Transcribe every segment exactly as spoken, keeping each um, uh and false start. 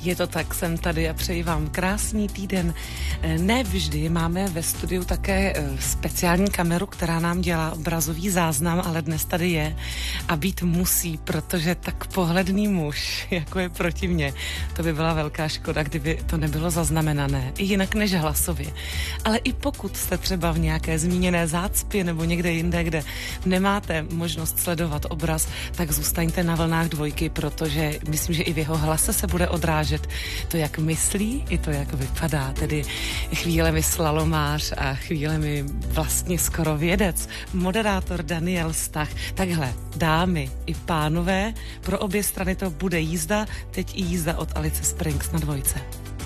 Je to tak, jsem tady a přeji vám krásný týden. Ne vždy máme ve studiu také speciální kameru, která nám dělá obrazový záznam, ale dnes tady je a být musí, protože tak pohledný muž, jako je proti mně, to by byla velká škoda, kdyby to nebylo zaznamenané, i jinak než hlasově. Ale i pokud jste třeba v nějaké zmíněné zácpě nebo někde jinde, kde nemáte možnost sledovat obraz, tak zůstaňte na vlnách dvojky, protože myslím, že i v jeho hlase se bude odrážet to, jak myslí, i to, jak vypadá. Tedy chvílemi slalomář a chvílemi vlastně skoro vědec. Moderátor Daniel Stach. Takhle, dámy i pánové, pro obě strany to bude jízda, teď i jízda od Alice Springs na dvojce.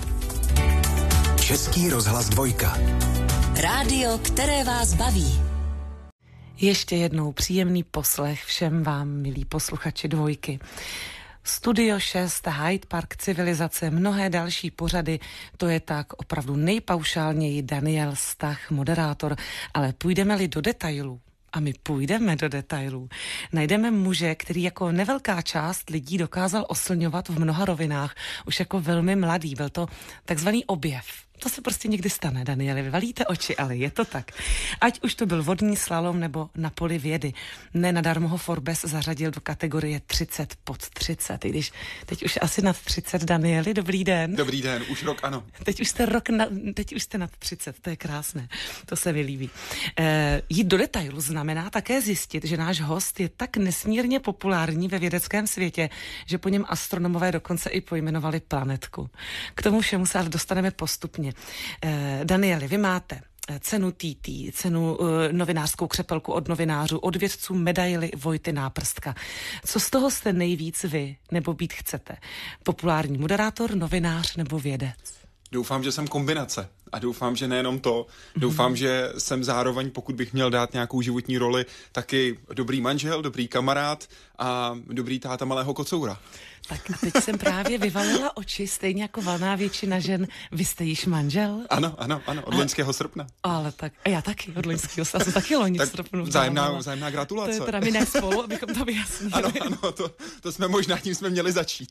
Český rozhlas dvojka. Rádio, které vás baví. Ještě jednou příjemný poslech všem vám, milí posluchači dvojky. Studio šest, Hyde Park civilizace, mnohé další pořady, to je tak opravdu nejpaušálněji Daniel Stach, moderátor, ale půjdeme-li do detailů, a my půjdeme do detailů, najdeme muže, který jako nevelká část lidí dokázal oslňovat v mnoha rovinách, už jako velmi mladý, byl to takzvaný objev. To se prostě někdy stane, Danieli, vyvalíte oči, ale je to tak. Ať už to byl vodní slalom nebo na poli vědy. Nenadarmo ho Forbes zařadil do kategorie třicet pod třicet, i když teď už asi nad třicet, Danieli, dobrý den. Dobrý den, už rok ano. Teď už jste rok, na, teď už jste nad třicet, to je krásné, to se mi líbí. E, jít do detailu znamená také zjistit, že náš host je tak nesmírně populární ve vědeckém světě, že po něm astronomové dokonce i pojmenovali planetku. K tomu všemu se ale dostaneme postupně. Eh, Danieli, vy máte cenu T T, cenu eh, novinářskou křepelku od novinářů, od vědců medaili Vojty Náprstka. Co z toho jste nejvíc vy, nebo být chcete? Populární moderátor, novinář nebo vědec? Doufám, že jsem kombinace. A doufám, že nejenom to. Doufám, mm-hmm. že jsem zároveň, pokud bych měl dát nějakou životní roli, taky dobrý manžel, dobrý kamarád a dobrý táta malého kocoura. Tak a teď jsem právě vyvalila oči, stejně jako valná většina žen. Vy jste již manžel? Ano, ano, ano, od loňského srpna. Ale tak, a já taky od loňského, já jsem taky loni v srpnu. Vzájemná, vzájemná gratulace. To je teda my ne spolu, abychom to vyjasnili. Ano, ano, to, to jsme možná tím jsme měli začít.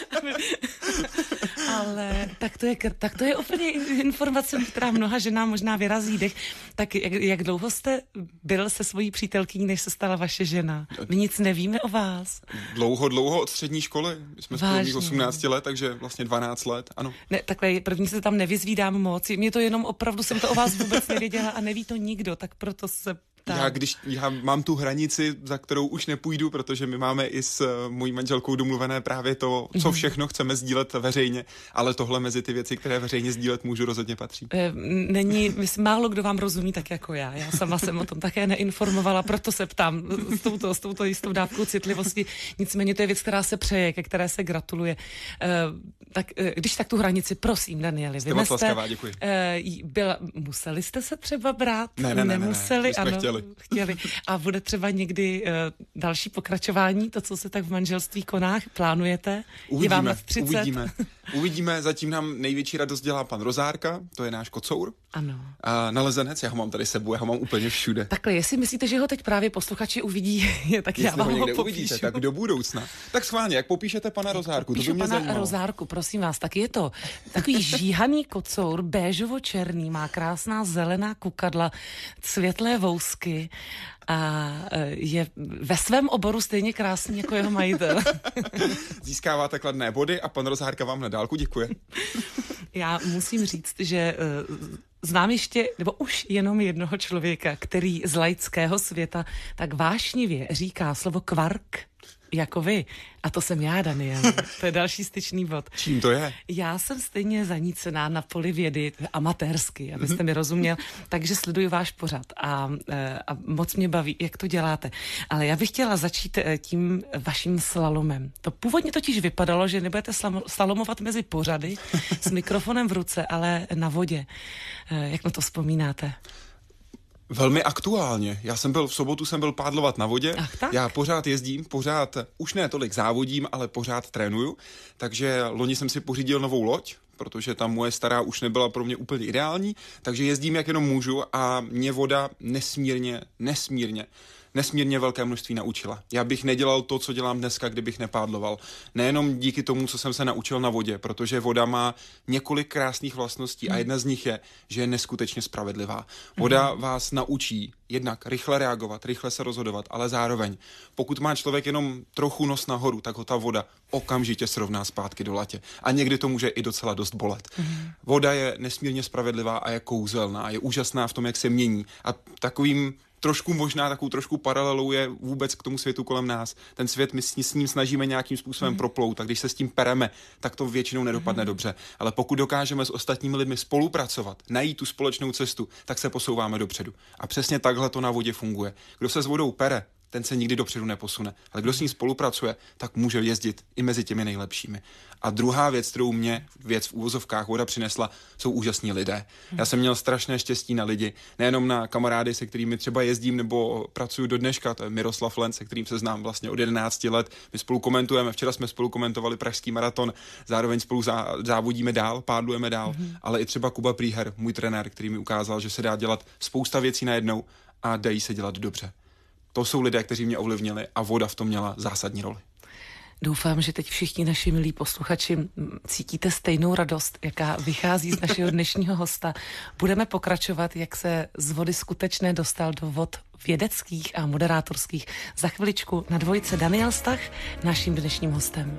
Ale tak to je, tak to je úplně informace, která mnoha ženám možná vyrazí dech. Tak jak, jak dlouho jste byl se svojí přítelkyní, než se stala vaše žena? My nic nevíme o vás. Dlouho, dlouho od střední školy. My jsme spolu mít osmnáct let, takže vlastně dvanáct let, ano. Ne, takhle první se tam nevyzvídám moc. Mě to jenom opravdu, jsem to o vás vůbec nevěděla a neví to nikdo, tak proto se... Tak. Já když já mám tu hranici, za kterou už nepůjdu, protože my máme i s uh, mojí manželkou domluvené právě to, co všechno chceme sdílet veřejně, ale tohle mezi ty věci, které veřejně sdílet můžu, rozhodně patří. E, není, myslím, málo kdo vám rozumí tak jako já. Já sama jsem o tom také neinformovala, proto se ptám s touto, s touto jistou dávkou citlivosti. Nicméně to je věc, která se přeje, ke které se gratuluje. E, tak e, když tak tu hranici, prosím, Danieli, jste moc laskavá, děkuji. E, byla, museli jste se třeba brát? Ne, ne, ne, Nemuseli, ne, ne. ano. Chtěli. chtěli. A bude třeba někdy uh, další pokračování, to, co se tak v manželství koná, plánujete? Uvidíme, Je vám třicet? uvidíme. Uvidíme, zatím nám největší radost dělá pan Rozárka, to je náš kocour. Ano. A nalezenec, já ho mám tady sebou, já ho mám úplně všude. Takhle, jestli myslíte, že ho teď právě posluchači uvidí, tak jestli já vám ho, ho popíšu. Uvidíte, tak do budoucna. Tak schválně, jak popíšete pana Rozárku, Píšu to by mě pana zajímalo. Rozárku, prosím vás, tak je to takový žíhaný kocour, béžovo-černý, má krásná zelená kukadla, světlé vousky a je ve svém oboru stejně krásný jako jeho majitel. Získáváte kladné body a pan Rozárka vám na dálku děkuje. Já musím říct, že znám ještě, nebo už jenom jednoho člověka, který z laického světa tak vášnivě říká slovo kvark, jako vy. A to jsem já, Daniel. To je další styčný bod. Čím to je? Já jsem stejně zanícená na poli vědy, amatérsky, abyste mi rozuměl, takže sleduju váš pořad a, a moc mě baví, jak to děláte. Ale já bych chtěla začít tím vaším slalomem. To původně totiž vypadalo, že nebudete slalomovat mezi pořady s mikrofonem v ruce, ale na vodě. Jak na to vzpomínáte? Velmi aktuálně. Já jsem byl v sobotu jsem byl pádlovat na vodě. Ach, tak? Já pořád jezdím, pořád už ne tolik závodím, ale pořád trénuju. Takže loni jsem si pořídil novou loď, protože ta moje stará už nebyla pro mě úplně ideální, takže jezdím jak jenom můžu a mě voda nesmírně, nesmírně nesmírně velké množství naučila. Já bych nedělal to, co dělám dneska, kdybych nepádloval. Nejenom díky tomu, co jsem se naučil na vodě, protože voda má několik krásných vlastností a jedna z nich je, že je neskutečně spravedlivá. Voda vás naučí jednak rychle reagovat, rychle se rozhodovat, ale zároveň, pokud má člověk jenom trochu nos nahoru, tak ho ta voda okamžitě srovná zpátky do latě. A někdy to může i docela dost bolet. Mm. Voda je nesmírně spravedlivá a je kouzelná, je úžasná v tom, jak se mění. A takovým trošku možná takovou trošku paralelou je vůbec k tomu světu kolem nás. Ten svět, my s ním snažíme nějakým způsobem mm. proplout, a když se s tím pereme, tak to většinou nedopadne mm. dobře. Ale pokud dokážeme s ostatními lidmi spolupracovat, najít tu společnou cestu, tak se posouváme dopředu. A přesně takhle to na vodě funguje. Kdo se s vodou pere, ten se nikdy dopředu neposune. Ale kdo s ní spolupracuje, tak může jezdit i mezi těmi nejlepšími. A druhá věc, kterou mě věc v úvozovkách voda přinesla, jsou úžasní lidé. Já jsem měl strašné štěstí na lidi, nejenom na kamarády, se kterými třeba jezdím nebo pracuju do dneška, to je Miroslav Lenc, se kterým se znám vlastně od jedenácti let. My spolu komentujeme, včera jsme spolu komentovali pražský maraton, zároveň spolu zá, závodíme dál, pádlujeme dál, mm-hmm. ale i třeba Kuba Prýher, můj trenér, který mi ukázal, že se dá dělat spousta věcí najednou a dají se dělat dobře. To jsou lidé, kteří mě ovlivnili a voda v tom měla zásadní roli. Doufám, že teď všichni naši milí posluchači cítíte stejnou radost, jaká vychází z našeho dnešního hosta. Budeme pokračovat, jak se z vody skutečné dostal do vod vědeckých a moderátorských. Za chviličku na dvojice Daniel Stach, naším dnešním hostem.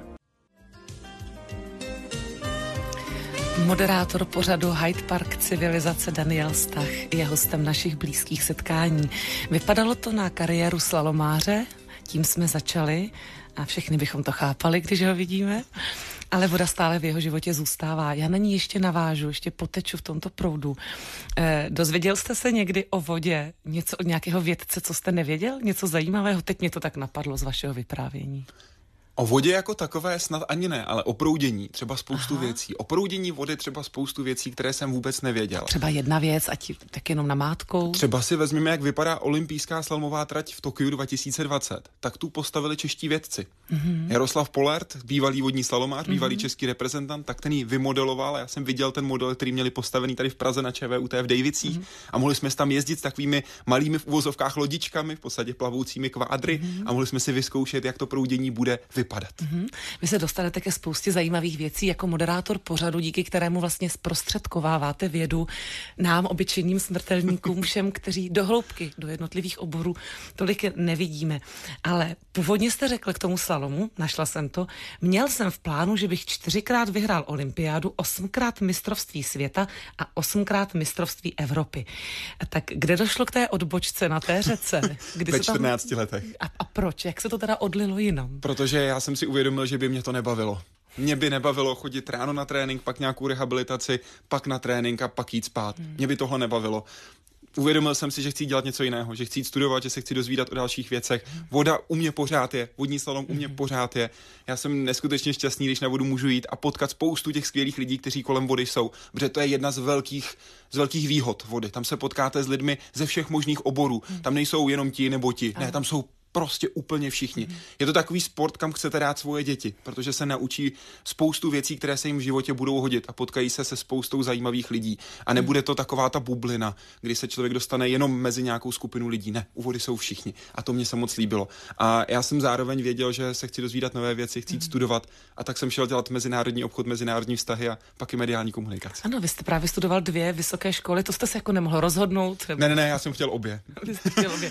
Moderátor pořadu Hyde Park civilizace Daniel Stach je hostem našich blízkých setkání. Vypadalo to na kariéru slalomáře, tím jsme začali a všechny bychom to chápali, když ho vidíme, ale voda stále v jeho životě zůstává. Já na ní ještě navážu, ještě poteču v tomto proudu. Eh, dozvěděl jste se někdy o vodě něco od nějakého vědce, co jste nevěděl? Něco zajímavého? Teď mě to tak napadlo z vašeho vyprávění. O vodě jako takové snad ani ne, ale o proudění třeba spoustu Aha. věcí. O proudění vody třeba spoustu věcí, které jsem vůbec nevěděl. Třeba jedna věc, ať tak jenom namátkou. Třeba si vezmeme, jak vypadá olympijská slalomová trať v Tokiu dva tisíce dvacet. Tak tu postavili čeští vědci. Mm-hmm. Jaroslav Polert, bývalý vodní slalomář, mm-hmm. bývalý český reprezentant, tak ten ji vymodeloval. Já jsem viděl ten model, který měli postavený tady v Praze na ČVUT v Dejvicích mm-hmm. a mohli jsme tam jezdit s takovými malými v uvozovkách lodičkami, v podstatě plavoucími kvádry mm-hmm. a mohli jsme si vyzkoušet, jak to proudění bude vypadat. Mm-hmm. Vy se dostanete ke spoustě zajímavých věcí jako moderátor pořadu, díky kterému vlastně zprostředkováváte vědu nám, obyčejným smrtelníkům, všem, kteří do hloubky, do jednotlivých oborů tolik nevidíme. Ale původně jste řekl k tomu slalomu, našla jsem to, měl jsem v plánu, že bych čtyřikrát vyhrál olympiádu, osmkrát mistrovství světa a osmkrát mistrovství Evropy. A tak kde došlo k té odbočce na té řece? Kdy Ve se tam... čtrnácti letech. A, a proč? Jak se to teda odlilo jinam? Protože já jsem si uvědomil, že by mě to nebavilo. Mě by nebavilo chodit ráno na trénink, pak nějakou rehabilitaci, pak na trénink a pak jít spát. Hmm. Mě by tohle nebavilo. Uvědomil jsem si, že chci dělat něco jiného, že chci studovat, že se chci dozvídat o dalších věcech. Voda u mě pořád je, vodní slalom u mě pořád je. Já jsem neskutečně šťastný, když na vodu můžu jít a potkat spoustu těch skvělých lidí, kteří kolem vody jsou, protože to je jedna z velkých, z velkých výhod vody. Tam se potkáte s lidmi ze všech možných oborů. Tam nejsou jenom ti nebo ti, ne, tam jsou prostě úplně všichni. Je to takový sport, kam chcete dát svoje děti, protože se naučí spoustu věcí, které se jim v životě budou hodit a potkají se se spoustou zajímavých lidí. A nebude to taková ta bublina, kdy se člověk dostane jenom mezi nějakou skupinu lidí. Ne, u vody jsou všichni. A to mě se moc líbilo. A já jsem zároveň věděl, že se chci dozvídat nové věci, chci studovat, a tak jsem šel dělat mezinárodní obchod, mezinárodní vztahy a pak i mediální komunikaci. Ano, vy jste právě studoval dvě vysoké školy, to jste se jako nemohl rozhodnout. Nebo... Ne, ne, ne, já jsem chtěl obě. Vy jste chtěl obě.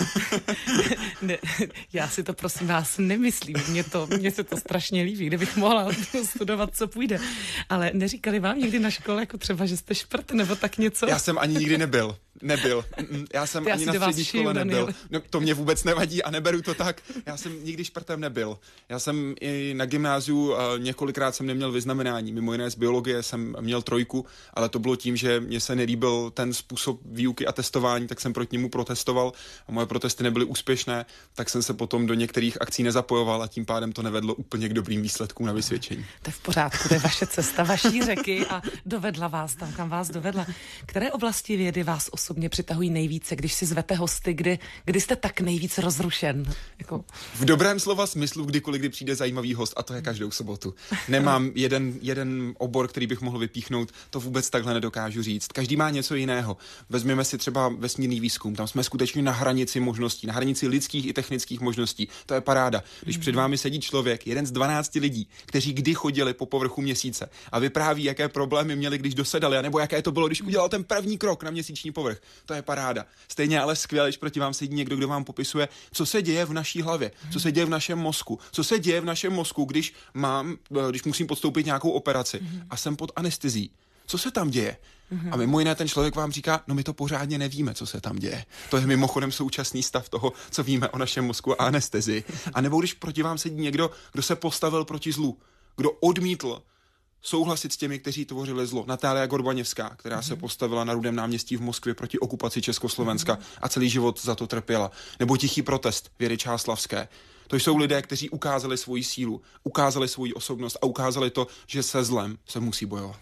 Ne, já si to prosím vás nemyslím, mně, to, mně se to strašně líbí, kdybych mohla studovat, co půjde. Ale neříkali vám někdy na škole, jako třeba, že jste šprt, nebo tak něco? Já jsem ani nikdy nebyl. Nebyl. Já jsem já ani na střední škole nebyl. No, to mě vůbec nevadí a neberu to tak. Já jsem nikdy šprtem nebyl. Já jsem i na gymnáziu uh, několikrát jsem neměl vyznamenání. Mimo jiné z biologie jsem měl trojku, ale to bylo tím, že mně se nelíbil ten způsob výuky a testování, tak jsem proti němu protestoval a moje protesty nebyly úspěšné, tak jsem se potom do některých akcí nezapojoval a tím pádem to nevedlo úplně k dobrým výsledkům na vysvědčení. To je v pořádku, to je vaše cesta, vaší řeky a dovedla vás tam, kam vás dovedla. Které oblasti vědy vás osobně přitahují nejvíce, když si zvete hosty, kdy, kdy jste tak nejvíc rozrušen? Jako... V dobrém slova smyslu, kdykoliv, kdy přijde zajímavý host, a to je každou sobotu. Nemám jeden, jeden obor, který bych mohl vypíchnout, to vůbec takhle nedokážu říct. Každý má něco jiného. Vezměme si třeba vesmírný výzkum, tam jsme skutečně na hranici možností, na hranici lidských i technických možností. To je paráda. Když před vámi sedí člověk, jeden z dvanácti lidí, kteří kdy chodili po povrchu měsíce a vypráví, jaké problémy měli, když dosedali, nebo jaké to bylo, když udělal ten první krok na měsíční povrch. To je paráda. Stejně ale skvěle, když proti vám sedí někdo, kdo vám popisuje, co se děje v naší hlavě, co se děje v našem mozku, co se děje v našem mozku, když mám, když musím podstoupit nějakou operaci a jsem pod anestezí. Co se tam děje? A mimo jiné ten člověk vám říká, no my to pořádně nevíme, co se tam děje. To je mimochodem současný stav toho, co víme o našem mozku a anestezii. A nebo když proti vám sedí někdo, kdo se postavil proti zlu, kdo odmítl souhlasit s těmi, kteří tvořili zlo. Natália Gorbaněvská, která se postavila na Rudém náměstí v Moskvě proti okupaci Československa a celý život za to trpěla. Nebo Tichý protest Věry Čáslavské. To jsou lidé, kteří ukázali svoji sílu, ukázali svoji osobnost a ukázali to, že se zlem se musí bojovat.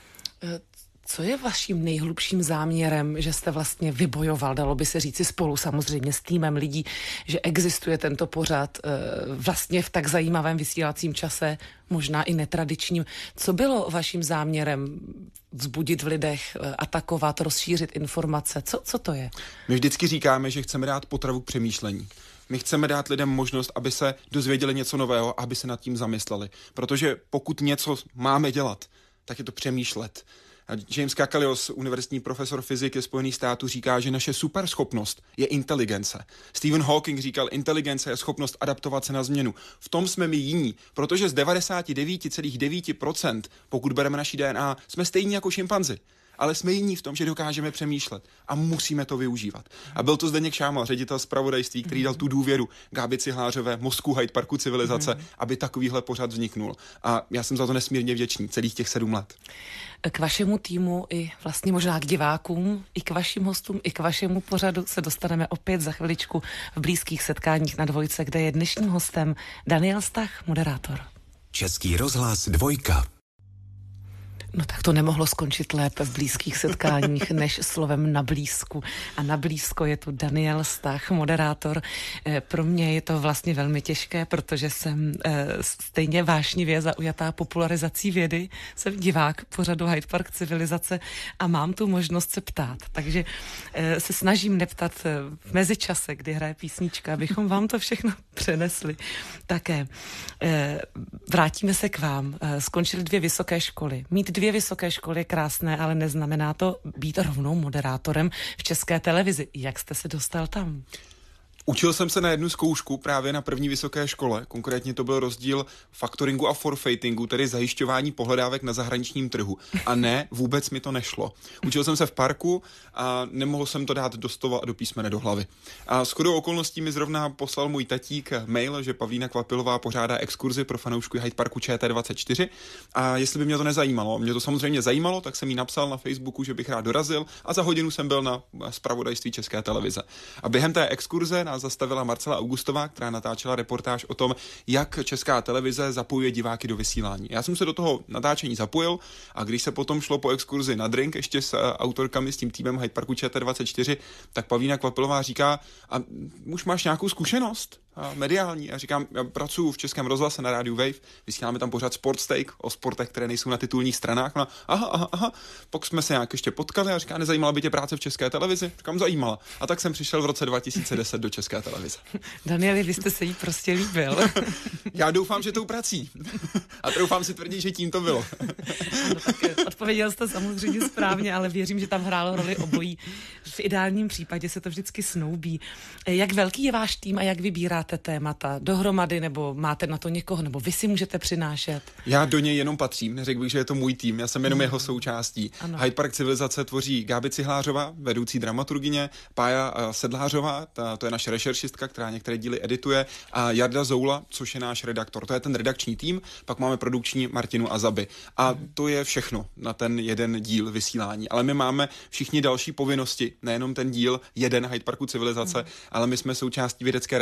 Co je vaším nejhlubším záměrem, že jste vlastně vybojoval, dalo by se říci spolu samozřejmě s týmem lidí, že existuje tento pořad vlastně v tak zajímavém vysílacím čase, možná i netradičním. Co bylo vaším záměrem vzbudit v lidech, atakovat, rozšířit informace? Co, co to je? My vždycky říkáme, že chceme dát potravu k přemýšlení. My chceme dát lidem možnost, aby se dozvěděli něco nového, aby se nad tím zamysleli. Protože pokud něco máme dělat, tak je to přemýšlet. James Kakalios, univerzitní profesor fyziky Spojených států, říká, že naše superschopnost je inteligence. Stephen Hawking říkal, inteligence je schopnost adaptovat se na změnu. V tom jsme my jiní, protože z devadesát devět celá devět procent, pokud bereme naší D N A, jsme stejní jako šimpanzi. Ale jsme jiní v tom, že dokážeme přemýšlet a musíme to využívat. A byl to Zdeněk Šámal, ředitel zpravodajství, který dal tu důvěru Gábi Cihlářové, mozku Hyde Parku civilizace, aby takovýhle pořad vzniknul. A já jsem za to nesmírně vděčný celých těch sedm let. K vašemu týmu i vlastně možná k divákům, i k vašim hostům, i k vašemu pořadu se dostaneme opět za chviličku v blízkých setkáních na Dvojce, kde je dnešním hostem Daniel Stach, moderátor. Český rozhlas Dvojka. No tak to nemohlo skončit lépe v blízkých setkáních než slovem na blízku. A na blízko je tu Daniel Stach, moderátor. Pro mě je to vlastně velmi těžké, protože jsem stejně vášnivě zaujatá popularizací vědy. Jsem divák pořadu Hyde Park civilizace a mám tu možnost se ptát. Takže se snažím neptat v mezičase, kdy hraje písnička, abychom vám to všechno přenesli. Také vrátíme se k vám. Skončily dvě vysoké školy. Mít dvě vysoké školy je krásné, ale neznamená to být rovnou moderátorem v České televizi. Jak jste se dostal tam? Učil jsem se na jednu zkoušku právě na první vysoké škole. Konkrétně to byl rozdíl faktoringu a forfeitingu, tedy zajišťování pohledávek na zahraničním trhu. A ne, vůbec mi to nešlo. Učil jsem se v parku a nemohl jsem to dát do slova a do písmene do hlavy. A shodou okolností mi zrovna poslal můj tatík mail, že Pavlína Kvapilová pořádá exkurzi pro fanoušky Hyde Parku Č T dvacet čtyři a jestli by mě to nezajímalo. Mě to samozřejmě zajímalo, tak jsem jí napsal na Facebooku, že bych rád dorazil a za hodinu jsem byl na zpravodajství České televize. A během té exkurze nás zastavila Marcela Augustová, která natáčela reportáž o tom, jak Česká televize zapojuje diváky do vysílání. Já jsem se do toho natáčení zapojil a když se potom šlo po exkurzi na drink ještě s autorkami, s tím týmem Hyde Parku Č T dvacet čtyři, tak Pavlína Kvapilová říká, a už máš nějakou zkušenost a mediální? A říkám, já pracuji v Českém rozhlase na rádiu Wave, vysíláme tam pořád Sportsteak o sportech, které nejsou na titulních stranách. No, aha, aha, aha. Pak jsme se nějak ještě potkali a říká, nezajímala by tě práce v České televizi? Říkám, zajímala. A tak jsem přišel v roce dva tisíce deset do České televize. Danieli, vy jste se jí prostě líbil. Já doufám, že tou prací. A doufám si tvrdit, že tím to bylo. Ano, tak odpověděl jste samozřejmě správně, ale věřím, že tam hrálo roli obojí. V ideálním případě se to vždycky snoubí. Jak velký je váš tým a jak vybíráte témata? Dohromady, nebo máte na to někoho, nebo vy si můžete přinášet? Já do něj jenom patřím, neřekl bych, že je to můj tým, já jsem jenom jeho součástí. Ano. Hyde Park civilizace tvoří Gábi Cihlářová, vedoucí dramaturgyně, Pája Sedlářová, ta, to je naše rešeršistka, která některé díly edituje, a Jarda Zoula, což je náš redaktor. To je ten redakční tým, pak máme produkční Martinu Azaby. A to je všechno na ten jeden díl vysílání. Ale my máme všichni další povinnosti, nejenom ten díl jeden Hyde Parku civilizace, ale my jsme součástí vědecké redakce, která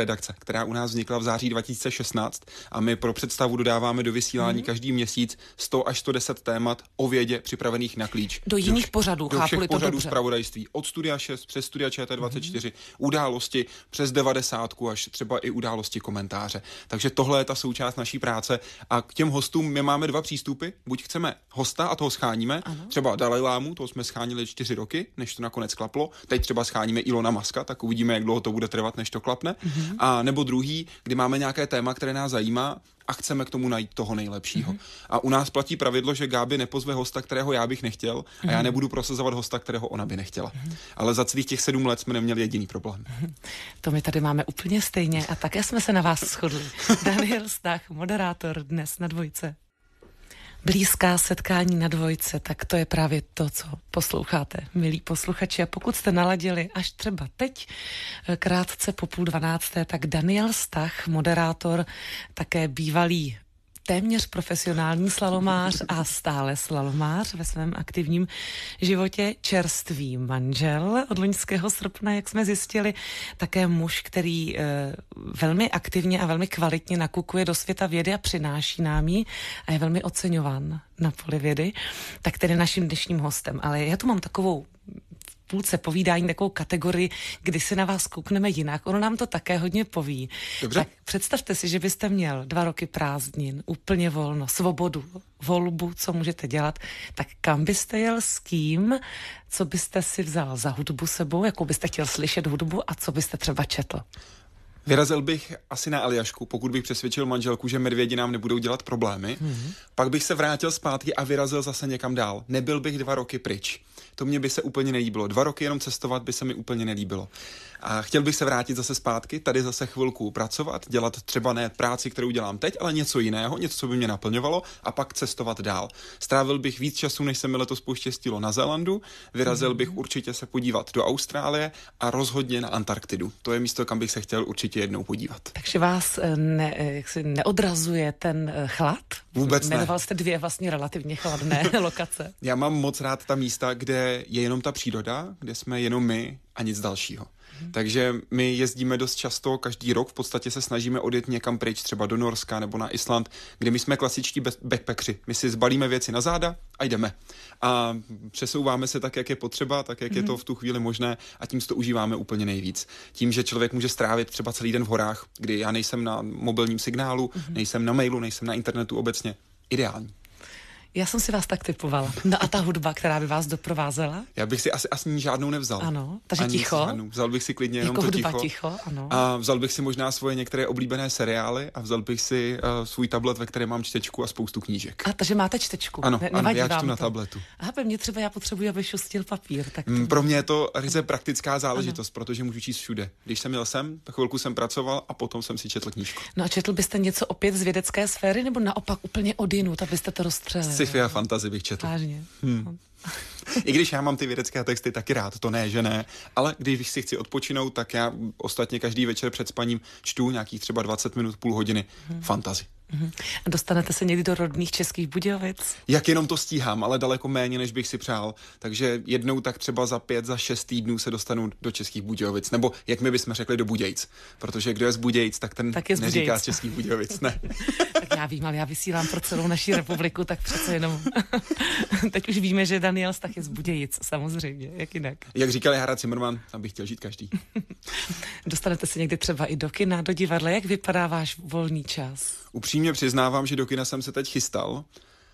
která u nás vznikla v září dva tisíce šestnáct a my pro představu dodáváme do vysílání hmm. každý měsíc sto až sto deset témat o vědě připravených na klíč. Do jiných do, pořadů, do všech to pořadů dobře. Zpravodajství. Od Studia šest přes Studia Č T dvacet čtyři, hmm. události přes devadesátku až třeba i události komentáře. Takže tohle je ta součást naší práce a k těm hostům my máme dva přístupy. Buď chceme hosta a toho scháníme, ano. třeba Dalajlámu, toho jsme schánili čtyři roky, než to nakonec klaplo. Teď třeba scháníme Ilona Muska, tak uvidíme, jak dlouho to bude trvat, než to klapne. Mm-hmm. A nebo druhý, kdy máme nějaké téma, které nás zajímá a chceme k tomu najít toho nejlepšího. Mm-hmm. A u nás platí pravidlo, že Gáby nepozve hosta, kterého já bych nechtěl, mm-hmm. a já nebudu prosazovat hosta, kterého ona by nechtěla. Mm-hmm. Ale za celých těch sedm let jsme neměli jediný problém. Mm-hmm. To my tady máme úplně stejně a také jsme se na vás shodli. Daniel Stach, moderátor dnes na Dvojce. Blízká setkání na Dvojce, tak to je právě to, co posloucháte, milí posluchači. A pokud jste naladili až třeba teď, krátce po půl dvanácté, tak Daniel Stach, moderátor, také bývalý téměř profesionální slalomář a stále slalomář ve svém aktivním životě, čerstvý manžel od loňského srpna, jak jsme zjistili, také muž, který e, velmi aktivně a velmi kvalitně nakukuje do světa vědy a přináší nám ji a je velmi oceňován na poli vědy, tak tedy naším dnešním hostem. Ale já tu mám takovou půlce povídání takovou kategorii, kdy se na vás koukneme jinak. Ono nám to také hodně poví. Dobře. Tak představte si, že byste měl dva roky prázdnin, úplně volno, svobodu, volbu, co můžete dělat, tak kam byste jel, s kým, co byste si vzal za hudbu sebou, jakou byste chtěl slyšet hudbu a co byste třeba četl? Vyrazil bych asi na Aljašku, pokud bych přesvědčil manželku, že medvědi nám nebudou dělat problémy. Mm-hmm. Pak bych se vrátil zpátky a vyrazil zase někam dál. Nebyl bych dva roky pryč. To mě by se úplně nelíbilo. Dva roky jenom cestovat by se mi úplně nelíbilo. A chtěl bych se vrátit zase zpátky, tady zase chvilku pracovat, dělat třeba ne práci, kterou dělám teď, ale něco jiného, něco, co by mě naplňovalo, a pak cestovat dál. Strávil bych víc času, než se mi letos poštěstilo na Zélandu, vyrazil bych určitě se podívat do Austrálie a rozhodně na Antarktidu. To je místo, kam bych se chtěl určitě jednou podívat. Takže vás ne, jaksi neodrazuje ten chlad? Vůbec ne. Jmenoval jste dvě vlastně relativně chladné lokace. Já mám moc rád ta místa, kde je jenom ta příroda, kde jsme jenom my a nic dalšího. Hmm. Takže my jezdíme dost často, každý rok v podstatě se snažíme odjet někam pryč, třeba do Norska nebo na Island, kde my jsme klasičtí backpackři. My si zbalíme věci na záda a jdeme. A přesouváme se tak, jak je potřeba, tak, jak hmm. je to v tu chvíli možné, a tím si to užíváme úplně nejvíc. Tím, že člověk může strávit třeba celý den v horách, kdy já nejsem na mobilním signálu, hmm. nejsem na mailu, nejsem na internetu obecně. Ideální. Já jsem si vás tak typovala. No a ta hudba, která by vás doprovázela? Já bych si asi, asi žádnou nevzal. Ano, takže Ani ticho. Žádnou. Vzal bych si klidně jenom jako to hudba ticho. ticho, ano. A vzal bych si možná svoje některé oblíbené seriály a vzal bych si uh, svůj tablet, ve kterém mám čtečku a spoustu knížek. A takže máte čtečku? Ano, ne, ano, já čtu vám na to. tabletu. Aha, mě třeba já potřebuji, aby šustil papír. Tak to... Pro mě je to ryze praktická záležitost, ano. protože můžu číst všude. Když jsem jel sem, tak chvilku jsem pracoval a potom jsem si četl knížku. No a četl byste něco opět z vědecké sféry, nebo naopak úplně odinut, abyste to rozstřelili? Sci-fi a fantasy bych četl. Hmm. I když já mám ty vědecké texty taky rád, to ne, že ne, ale když si chci odpočinout, tak já ostatně každý večer před spaním čtu nějakých třeba dvacet minut, půl hodiny hmm. fantasy. Hmm. A dostanete se někdy do rodných Českých Budějovic? Jak jenom to stíhám, ale daleko méně, než bych si přál. Takže jednou tak třeba za pět, za šest týdnů se dostanu do Českých Budějovic. Nebo jak my bychom řekli, do Budějc. Protože kdo je z Budějc, tak ten tak neříká z Českých Budějovic. Ne. Tak já vím, ale já vysílám pro celou naši republiku, tak přece jenom. Teď už víme, že Daniel Stach je z Budějic, samozřejmě, jak jinak. Jak říkal Harald Zimmermann, tam bych chtěl žít každý. Dostanete se někdy třeba i do kina, do divadla. Jak vypadá váš volný čas? Upřímně přiznávám, že do kina jsem se teď chystal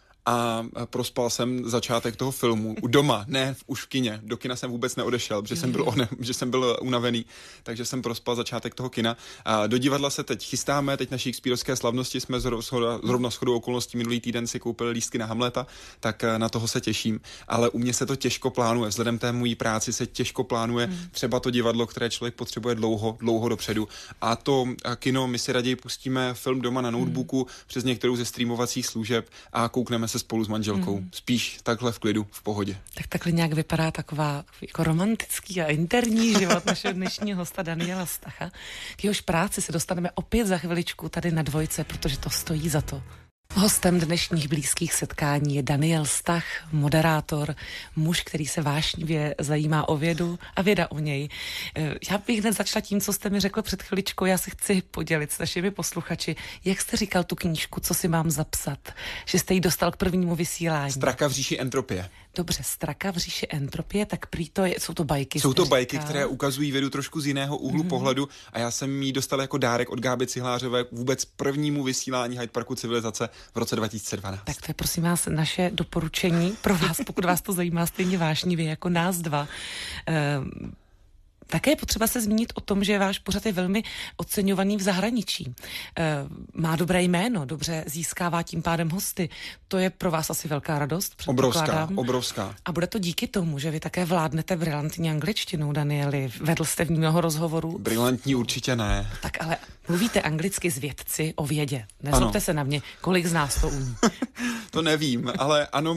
a prospal jsem začátek toho filmu. Doma, ne už v kině. Do kina jsem vůbec neodešel, protože jsem byl, one, že jsem byl unavený, takže jsem prospal začátek toho kina. A do divadla se teď chystáme, teď na Shakespeareovské slavnosti jsme zrovna shodou okolností minulý týden si koupili lístky na Hamleta, tak na toho se těším. Ale u mě se to těžko plánuje, vzhledem té mojí práci se těžko plánuje hmm. třeba to divadlo, které člověk potřebuje dlouho, dlouho dopředu. A to kino my si raději pustíme film doma na notebooku hmm. přes některou ze streamovacích služeb a koukneme se spolu s manželkou. Hmm. Spíš takhle v klidu, v pohodě. Tak takhle nějak vypadá taková jako romantický a interní život našeho dnešního hosta Daniela Stacha. K jehož práci se dostaneme opět za chviličku tady na Dvojce, protože to stojí za to. Hostem dnešních blízkých setkání je Daniel Stach, moderátor, muž, který se vášnivě zajímá o vědu a věda o něj. Já bych hned začala tím, co jste mi řekl před chviličkou. Já si chci podělit s našimi posluchači. Jak jste říkal tu knížku, co si mám zapsat? Že jste ji dostal k prvnímu vysílání. Straka v říši entropie. Dobře, Straka v říši entropie, tak prý to je, jsou to bajky. Jsou to bajky, říkal. Které ukazují vědu trošku z jiného úhlu mm-hmm. pohledu a já jsem ji dostal jako dárek od Gáby Cihlářové k vůbec prvnímu vysílání Hyde Parku Civilizace v roce dva tisíce dvanáct. Tak to je prosím vás naše doporučení pro vás, pokud vás to zajímá stejně vášnivě jako nás dva. Ehm, Také je potřeba se zmínit o tom, že váš pořad je velmi oceňovaný v zahraničí. E, má dobré jméno, dobře získává tím pádem hosty. To je pro vás asi velká radost, Obrovská, obrovská. A bude to díky tomu, že vy také vládnete brilantní angličtinou, Danieli. Vedl jste v ní mnoho rozhovorů. Brilantní určitě ne. Tak ale mluvíte anglicky s vědci o vědě. Nezlobte se na mě, kolik z nás to umí. To nevím, ale ano...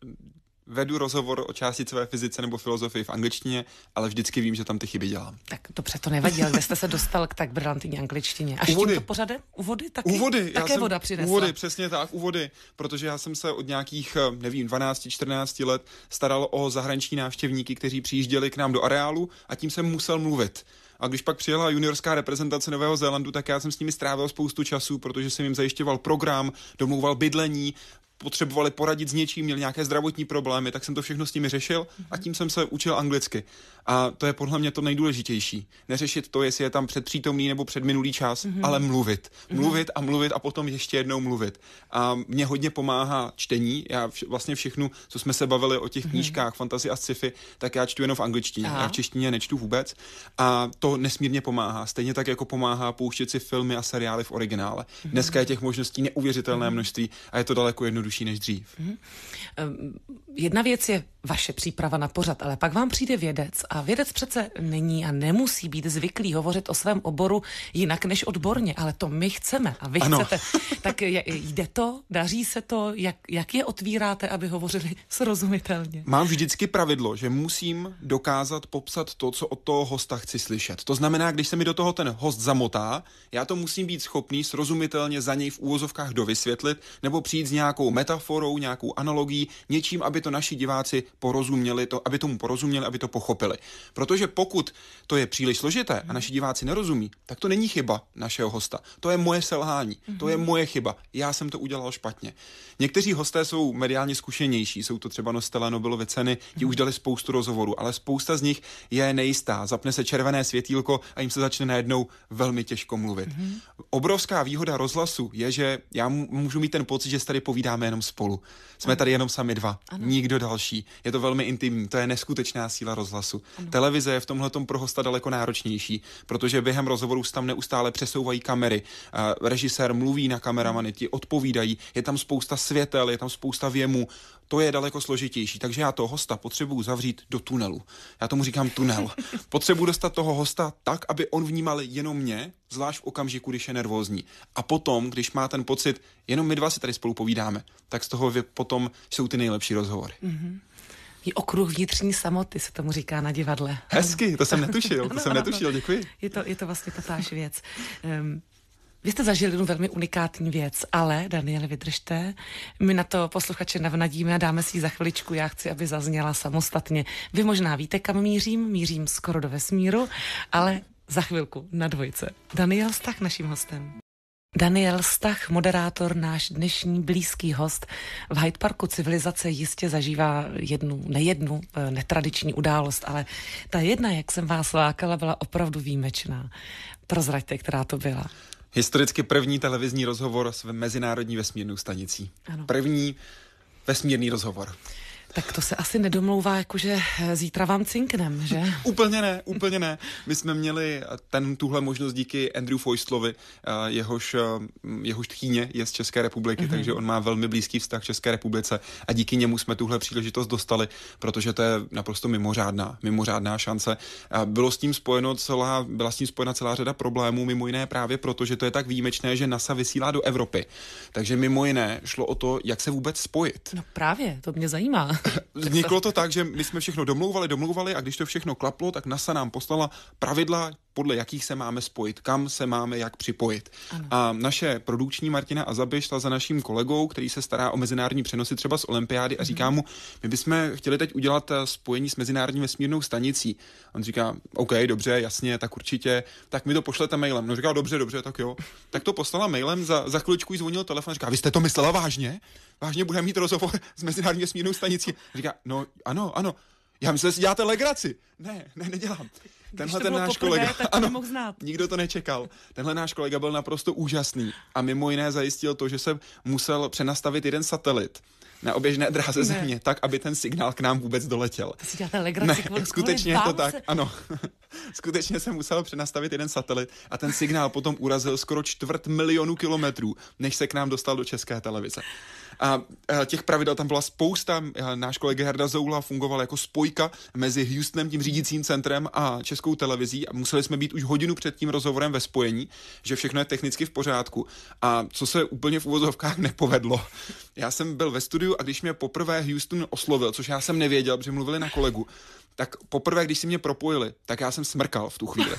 Vedu rozhovor o částicové fyzice nebo filozofii v angličtině, ale vždycky vím, že tam ty chyby dělám. Tak dobře, to nevadí, ale kde jste se dostal k tak brilantní angličtině? Až tímto pořadem? U vody taky? U vody. Také jsem, voda přinesla. U vody, přesně tak, u vody. Protože já jsem se od nějakých, nevím, dvanáct čtrnáct let staral o zahraniční návštěvníky, kteří přijížděli k nám do areálu a tím jsem musel mluvit. A když pak přijela juniorská reprezentace Nového Zélandu, tak já jsem s nimi strávil spoustu času, protože jsem jim zajišťoval program, domlouval bydlení, potřebovali poradit s něčím, měli nějaké zdravotní problémy, tak jsem to všechno s nimi řešil a tím jsem se učil anglicky. A to je podle mě to nejdůležitější. Neřešit to, jestli je tam předpřítomný nebo předminulý čas, mm-hmm. ale mluvit. Mluvit a mluvit a potom ještě jednou mluvit. A mě hodně pomáhá čtení. Já vš- vlastně všechno, co jsme se bavili o těch mm-hmm. knížkách, fantasy a sci-fi, tak já čtu jenom v angličtině. Aha. Já v češtině nečtu vůbec. A to nesmírně pomáhá. Stejně tak, jako pomáhá pouštět si filmy a seriály v originále. Mm-hmm. Dneska je těch možností neuvěřitelné mm-hmm. množství a je to daleko jednodušší než dřív. Mm-hmm. Um, jedna věc je vaše příprava na pořad, ale pak vám přijde vědec a vědec přece není a nemusí být zvyklý hovořit o svém oboru jinak než odborně, ale to my chceme a vy ano. chcete. Tak jde to? Daří se to? Jak, jak je otvíráte, aby hovořili srozumitelně? Mám vždycky pravidlo, že musím dokázat popsat to, co od toho hosta chci slyšet. To znamená, když se mi do toho ten host zamotá, já to musím být schopný srozumitelně za něj v úvozovkách dovysvětlit nebo přijít s nějakou metaforou, nějakou analogií, něčím, aby to naši diváci porozuměli, to, aby tomu porozuměli, aby to pochopili. Protože pokud to je příliš složité a naši diváci nerozumí, tak to není chyba našeho hosta. To je moje selhání, mm-hmm. to je moje chyba. Já jsem to udělal špatně. Někteří hosté jsou mediálně zkušenější, jsou to třeba nositelé Nobelovy ceny, ti mm-hmm. už dali spoustu rozhovorů, ale spousta z nich je nejistá. Zapne se červené světýlko a jim se začne najednou velmi těžko mluvit. Mm-hmm. Obrovská výhoda rozhlasu je, že já můžu mít ten pocit, že tady povídáme jenom spolu. Jsme ano. tady jenom sami dva, ano. nikdo další. Je to velmi intimní, to je neskutečná síla rozhlasu. Ano. Televize je v tomhletom pro hosta daleko náročnější, protože během rozhovorů se tam neustále přesouvají kamery, režisér mluví na kameramany, ti odpovídají, je tam spousta světel, je tam spousta věmů. To je daleko složitější, takže já toho hosta potřebuji zavřít do tunelu. Já tomu říkám tunel. Potřebuji dostat toho hosta tak, aby on vnímal jenom mě, zvlášť v okamžiku, když je nervózní. A potom, když má ten pocit, jenom my dva si tady spolu povídáme, tak z toho potom jsou ty nejlepší rozhovory. Mm-hmm. Je okruh vnitřní samoty, se tomu říká na divadle. Hezky, to jsem netušil, to ano, jsem ano, netušil, děkuji. Je to, je to vlastně tatáž věc. Um, Vy jste zažili jednu velmi unikátní věc, ale, Danieli, vydržte, my na to posluchače navnadíme a dáme si ji za chviličku, já chci, aby zazněla samostatně. Vy možná víte, kam mířím, mířím skoro do vesmíru, ale za chvilku na dvojce. Daniel Stach naším hostem. Daniel Stach, moderátor, náš dnešní blízký host v Hyde Parku Civilizace jistě zažívá jednu, nejednu netradiční událost, ale ta jedna, jak jsem vás lákala, byla opravdu výjimečná. Prozraďte, která to byla. Historicky první televizní rozhovor s Mezinárodní vesmírnou stanicí. Ano. První vesmírný rozhovor. Tak to se asi nedomlouvá, jakože zítra vám cinknem, že? Úplně ne, úplně ne. My jsme měli ten, tuhle možnost díky Andrew Feustlovi, jehož, jehož tchýně je z České republiky, mm-hmm. takže on má velmi blízký vztah k České republice a díky němu jsme tuhle příležitost dostali, protože to je naprosto mimořádná, mimořádná šance. Bylo s tím spojeno celá, byla s tím spojena celá řada problémů, mimo jiné právě proto, že to je tak výjimečné, že NASA vysílá do Evropy. Takže mimo jiné šlo o to, jak se vůbec spojit. No právě, to mě zajímá. Vzniklo to tak, že my jsme všechno domlouvali, domlouvali a když to všechno klaplo, tak NASA nám poslala pravidla, podle jakých se máme spojit, kam se máme jak připojit. Ano. A naše produkční Martina Azaby šla za naším kolegou, který se stará o mezinárodní přenosy třeba z olympiády a říká mu, my bychom chtěli teď udělat spojení s mezinárodní vesmírnou stanicí. On říká, OK, dobře, jasně, tak určitě, tak mi to pošlete mailem. No říká, dobře, dobře, tak jo. Tak to poslala mailem, za, za chviličku jí zvonil telefon, říká, vy jste to myslela vážně? Vážně budeme mít rozhovor s mezinárodní vesmírnou stanicí? Říká, no ano, ano. Já myslím, že si děláte legraci. Ne, ne, nedělám. Tenhle ten náš poprvé, kolega, ano, znát. Nikdo to nečekal. Tenhle náš kolega byl naprosto úžasný a mimo jiné zajistil to, že se musel přenastavit jeden satelit na oběžné dráze ne. Země, tak, aby ten signál k nám vůbec doletěl. To si děláte legraci. Ne, skutečně je to tak, se... ano. Skutečně se musel přenastavit jeden satelit a ten signál potom urazil skoro čtvrt milionu kilometrů, než se k nám dostal do České televize. A těch pravidel tam byla spousta. Náš kolega Herda Zoula fungoval jako spojka mezi Houstonem, tím řídícím centrem, a Českou televizí a museli jsme být už hodinu před tím rozhovorem ve spojení, že všechno je technicky v pořádku. A co se úplně v uvozovkách nepovedlo. Já jsem byl ve studiu a když mě poprvé Houston oslovil, což já jsem nevěděl, protože mluvili na kolegu, tak poprvé, když si mě propojili, tak já jsem smrkal v tu chvíli.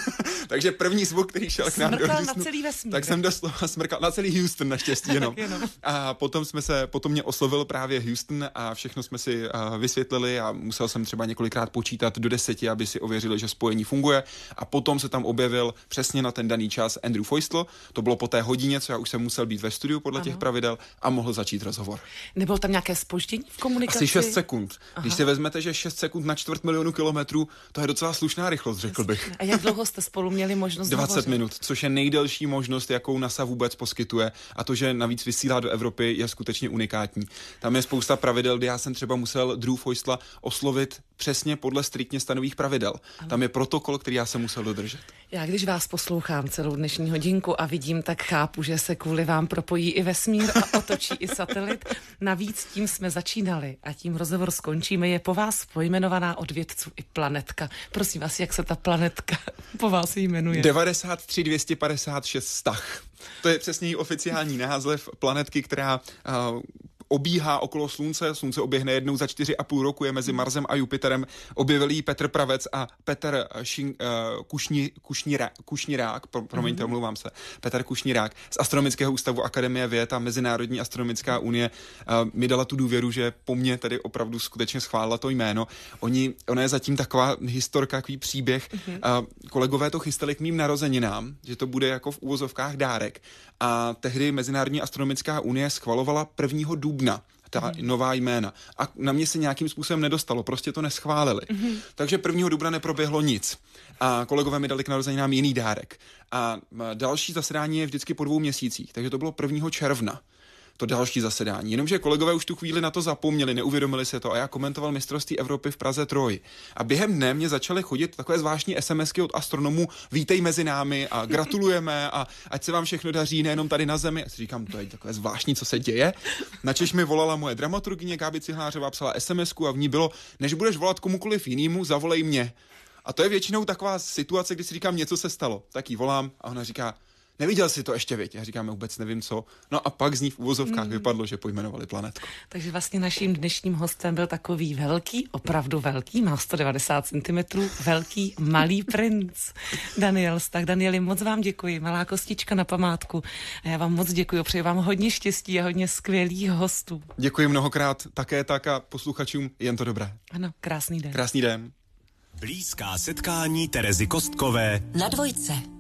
Takže první zvuk, který šel k nám do Houstonu, na celý vesmír. Tak jsem doslova smrkal na celý Houston naštěstí jenom. jenom. A potom jsme se, potom mě oslovil právě Houston a všechno jsme si uh, vysvětlili a musel jsem třeba několikrát počítat do deseti, aby si ověřili, že spojení funguje. A potom se tam objevil přesně na ten daný čas Andrew Feustel. To bylo po té hodině, co já už jsem musel být ve studiu podle ano. těch pravidel a mohl začít rozhovor. Nebylo tam nějaké zpoždění v komunikaci? Asi šest sekund. Aha. Když si vezmete, že šest sekund na čtvrt milionu kilometrů, to je docela slušná rychlost, řekl bych. A jak dlouho jste spolu měli možnost dvacet hovořit? minut, což je nejdelší možnost, jakou NASA vůbec poskytuje, a to, že navíc vysílá do Evropy, je skutečně unikátní. Tam je spousta pravidel, kdy já jsem třeba musel Drew Feustela oslovit přesně podle striktně stanovených pravidel. Ano. Tam je protokol, který já jsem musel dodržet. Já když vás poslouchám celou dnešní hodinku a vidím, tak chápu, že se kvůli vám propojí i vesmír a otočí i satelit. Navíc tím jsme začínali a tím rozhovor skončíme. Je po vás pojmenovaná od vědců i planetka. Prosím vás, jak se ta planetka po vás jmenuje? devadesát tři dvě stě padesát šest Stach. To je přesně její oficiální název planetky, která uh, obíhá okolo Slunce. Slunce oběhne jednou za čtyři a půl roku, je mezi Marsem a Jupiterem. Objevil ji Petr Pravec a Petr Šin, uh, Kušni, Kušnira, Kušnirák, pro, promiňte, omlouvám se, Petr Kušnirák z Astronomického ústavu Akademie věd a Mezinárodní astronomická unie uh, mi dala tu důvěru, že po mně tedy opravdu skutečně schválila to jméno. Oni, ona je zatím taková historka, takový příběh. Mm-hmm. Uh, kolegové to chystali k mým narozeninám, že to bude jako v úvozovkách dárek. A tehdy Mezinárodní astronomická unie schvalovala prvního dubna ta mm. nová jména. A na mě se nějakým způsobem nedostalo, prostě to neschválili. Mm. Takže prvního dubna neproběhlo nic. A kolegové mi dali k narozeninám jiný dárek. A další zasedání je vždycky po dvou měsících, takže to bylo prvního června. To další zasedání. Jenomže kolegové už tu chvíli na to zapomněli, neuvědomili se to a já komentoval mistrovství Evropy v Praze Troj. A během dne mě začaly chodit takové zvláštní SMSky od astronomů, vítej mezi námi a gratulujeme a ať se vám všechno daří, nejenom tady na Zemi. A si říkám, to je takové zvláštní, co se děje. Načež mi volala moje dramaturgyně Gábi Cihlářová, psala SMSku a v ní bylo, než budeš volat komukoliv jinému, zavolej mě. A to je většinou taková situace, kdy si říkám, něco se stalo. Tak jí volám a ona říká, neviděl jsi to ještě, viď? Já říkám, vůbec nevím co. No a pak z ní v uvozovkách mm. vypadlo, že pojmenovali planetku. Takže vlastně naším dnešním hostem byl takový velký, opravdu velký, má sto devadesát centimetrů, velký malý princ. Daniel Stach. Danieli, moc vám děkuji, malá kostička na památku. A já vám moc děkuji, přeji vám hodně štěstí a hodně skvělých hostů. Děkuji mnohokrát také tak a posluchačům jen to dobré. Ano, krásný den. Krásný den. Blízká setkání Terezy Kostkové na Dvojce.